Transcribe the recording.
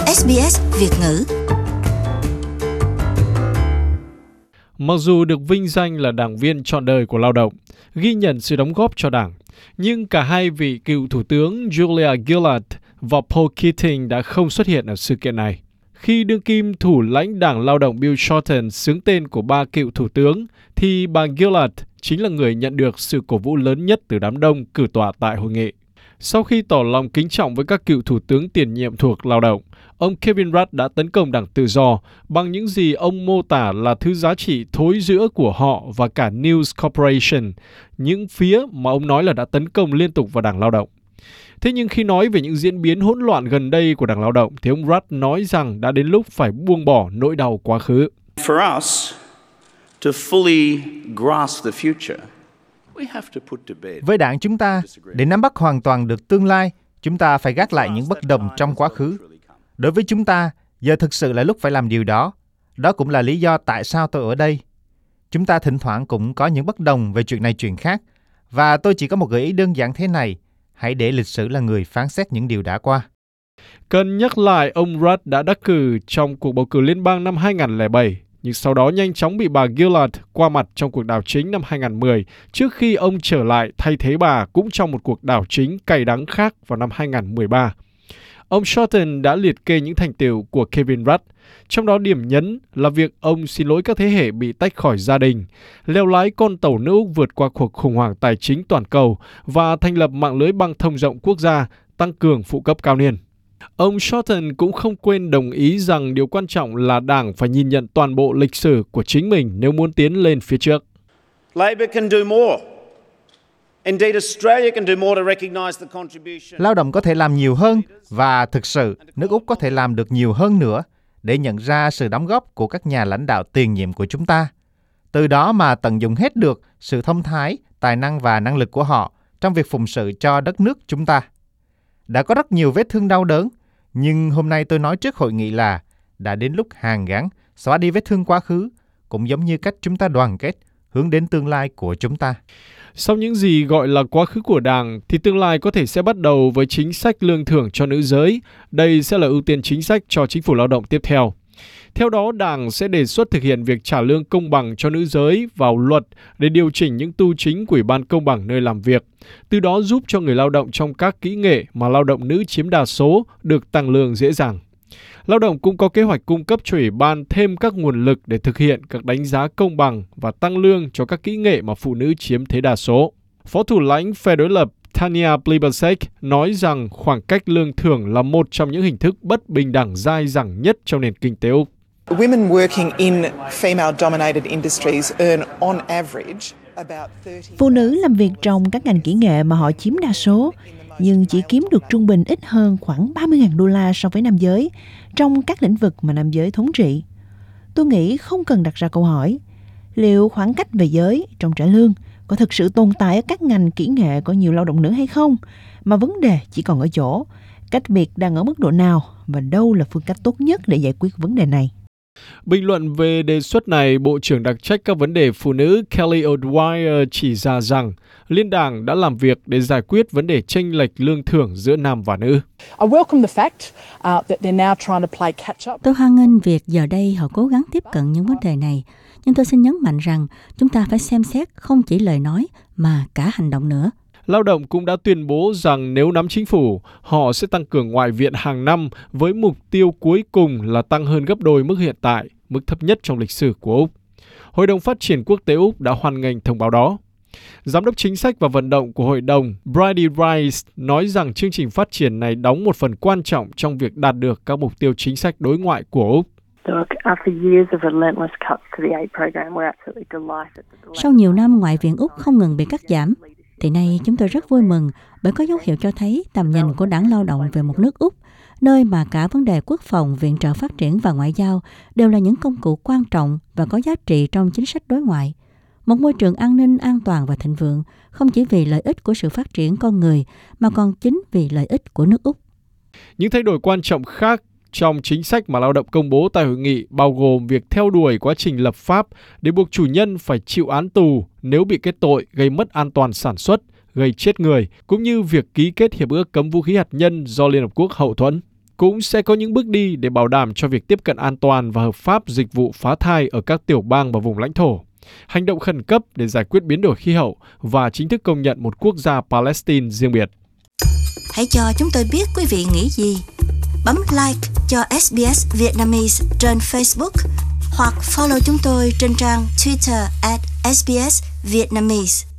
SBS Việt ngữ. Mặc dù được vinh danh là đảng viên trọn đời của lao động, ghi nhận sự đóng góp cho đảng, nhưng cả hai vị cựu thủ tướng Julia Gillard và Paul Keating đã không xuất hiện ở sự kiện này. Khi đương kim thủ lãnh đảng lao động Bill Shorten xướng tên của ba cựu thủ tướng, thì bà Gillard chính là người nhận được sự cổ vũ lớn nhất từ đám đông cử tọa tại hội nghị. Sau khi tỏ lòng kính trọng với các cựu thủ tướng tiền nhiệm thuộc lao động, ông Kevin Rudd đã tấn công Đảng Tự do bằng những gì ông mô tả là thứ giá trị thối rữa của họ và cả News Corporation, những phía mà ông nói là đã tấn công liên tục vào Đảng Lao động. Thế nhưng khi nói về những diễn biến hỗn loạn gần đây của Đảng Lao động, thì ông Rudd nói rằng đã đến lúc phải buông bỏ nỗi đau quá khứ. For us to fully grasp the future, với đảng chúng ta, để nắm bắt hoàn toàn được tương lai, chúng ta phải gác lại những bất đồng trong quá khứ. Đối với chúng ta, giờ thực sự là lúc phải làm điều đó. Đó cũng là lý do tại sao tôi ở đây. Chúng ta thỉnh thoảng cũng có những bất đồng về chuyện này chuyện khác. Và tôi chỉ có một gợi ý đơn giản thế này. Hãy để lịch sử là người phán xét những điều đã qua. Cần nhắc lại, ông Rudd đã đắc cử trong cuộc bầu cử liên bang năm 2007, nhưng sau đó nhanh chóng bị bà Gillard qua mặt trong cuộc đảo chính năm 2010, trước khi ông trở lại thay thế bà cũng trong một cuộc đảo chính cay đắng khác vào năm 2013. Ông Shorten đã liệt kê những thành tựu của Kevin Rudd, trong đó điểm nhấn là việc ông xin lỗi các thế hệ bị tách khỏi gia đình, leo lái con tàu nước Úc vượt qua cuộc khủng hoảng tài chính toàn cầu và thành lập mạng lưới băng thông rộng quốc gia, tăng cường phụ cấp cao niên. Ông Shorten cũng không quên đồng ý rằng điều quan trọng là đảng phải nhìn nhận toàn bộ lịch sử của chính mình nếu muốn tiến lên phía trước. Labour can do more. Indeed, Australia can do more to recognize the contribution. Lao động có thể làm nhiều hơn và thực sự nước Úc có thể làm được nhiều hơn nữa để nhận ra sự đóng góp của các nhà lãnh đạo tiền nhiệm của chúng ta. Từ đó mà tận dụng hết được sự thông thái, tài năng và năng lực của họ trong việc phụng sự cho đất nước chúng ta. Đã có rất nhiều vết thương đau đớn, nhưng hôm nay tôi nói trước hội nghị là đã đến lúc hàn gắn, xóa đi vết thương quá khứ, cũng giống như cách chúng ta đoàn kết, hướng đến tương lai của chúng ta. Sau những gì gọi là quá khứ của Đảng, thì tương lai có thể sẽ bắt đầu với chính sách lương thưởng cho nữ giới. Đây sẽ là ưu tiên chính sách cho chính phủ lao động tiếp theo. Theo đó, Đảng sẽ đề xuất thực hiện việc trả lương công bằng cho nữ giới vào luật để điều chỉnh những tu chính của Ủy ban công bằng nơi làm việc, từ đó giúp cho người lao động trong các kỹ nghệ mà lao động nữ chiếm đa số được tăng lương dễ dàng. Lao động cũng có kế hoạch cung cấp cho Ủy ban thêm các nguồn lực để thực hiện các đánh giá công bằng và tăng lương cho các kỹ nghệ mà phụ nữ chiếm thế đa số. Phó thủ lãnh phe đối lập Tanya Plibersek nói rằng khoảng cách lương thưởng là một trong những hình thức bất bình đẳng dai dẳng nhất trong nền kinh tế Úc. Women working in female-dominated industries earn on average about 30. Phụ nữ làm việc trong các ngành kỹ nghệ mà họ chiếm đa số, nhưng chỉ kiếm được trung bình ít hơn khoảng 30.000 đô la so với nam giới trong các lĩnh vực mà nam giới thống trị. Tôi nghĩ không cần đặt ra câu hỏi, liệu khoảng cách về giới trong trả lương có thực sự tồn tại ở các ngành kỹ nghệ có nhiều lao động nữ hay không, mà vấn đề chỉ còn ở chỗ cách biệt đang ở mức độ nào và đâu là phương cách tốt nhất để giải quyết vấn đề này. Bình luận về đề xuất này, Bộ trưởng đặc trách các vấn đề phụ nữ Kelly O'Dwyer chỉ ra rằng Liên đảng đã làm việc để giải quyết vấn đề chênh lệch lương thưởng giữa nam và nữ. Tôi hoan nghênh việc giờ đây họ cố gắng tiếp cận những vấn đề này, nhưng tôi xin nhấn mạnh rằng chúng ta phải xem xét không chỉ lời nói mà cả hành động nữa. Lao động cũng đã tuyên bố rằng nếu nắm chính phủ, họ sẽ tăng cường ngoại viện hàng năm với mục tiêu cuối cùng là tăng hơn gấp đôi mức hiện tại, mức thấp nhất trong lịch sử của Úc. Hội đồng Phát triển Quốc tế Úc đã hoan nghênh thông báo đó. Giám đốc chính sách và vận động của hội đồng Bridie Rice nói rằng chương trình phát triển này đóng một phần quan trọng trong việc đạt được các mục tiêu chính sách đối ngoại của Úc. Sau nhiều năm ngoại viện Úc không ngừng bị cắt giảm, thì nay chúng tôi rất vui mừng bởi có dấu hiệu cho thấy tầm nhìn của Đảng Lao động về một nước Úc, nơi mà cả vấn đề quốc phòng, viện trợ phát triển và ngoại giao đều là những công cụ quan trọng và có giá trị trong chính sách đối ngoại. Một môi trường an ninh, an toàn và thịnh vượng, không chỉ vì lợi ích của sự phát triển con người, mà còn chính vì lợi ích của nước Úc. Những thay đổi quan trọng khác trong chính sách mà lao động công bố tại hội nghị bao gồm việc theo đuổi quá trình lập pháp để buộc chủ nhân phải chịu án tù nếu bị kết tội gây mất an toàn sản xuất, gây chết người, cũng như việc ký kết hiệp ước cấm vũ khí hạt nhân do Liên Hợp Quốc hậu thuẫn. cũng sẽ có những bước đi để bảo đảm cho việc tiếp cận an toàn và hợp pháp dịch vụ phá thai ở các tiểu bang và vùng lãnh thổ, hành động khẩn cấp để giải quyết biến đổi khí hậu và chính thức công nhận một quốc gia Palestine riêng biệt. Hãy cho chúng tôi biết quý vị nghĩ gì. Bấm like cho SBS Vietnamese trên Facebook hoặc follow chúng tôi trên trang Twitter @SBS Vietnamese.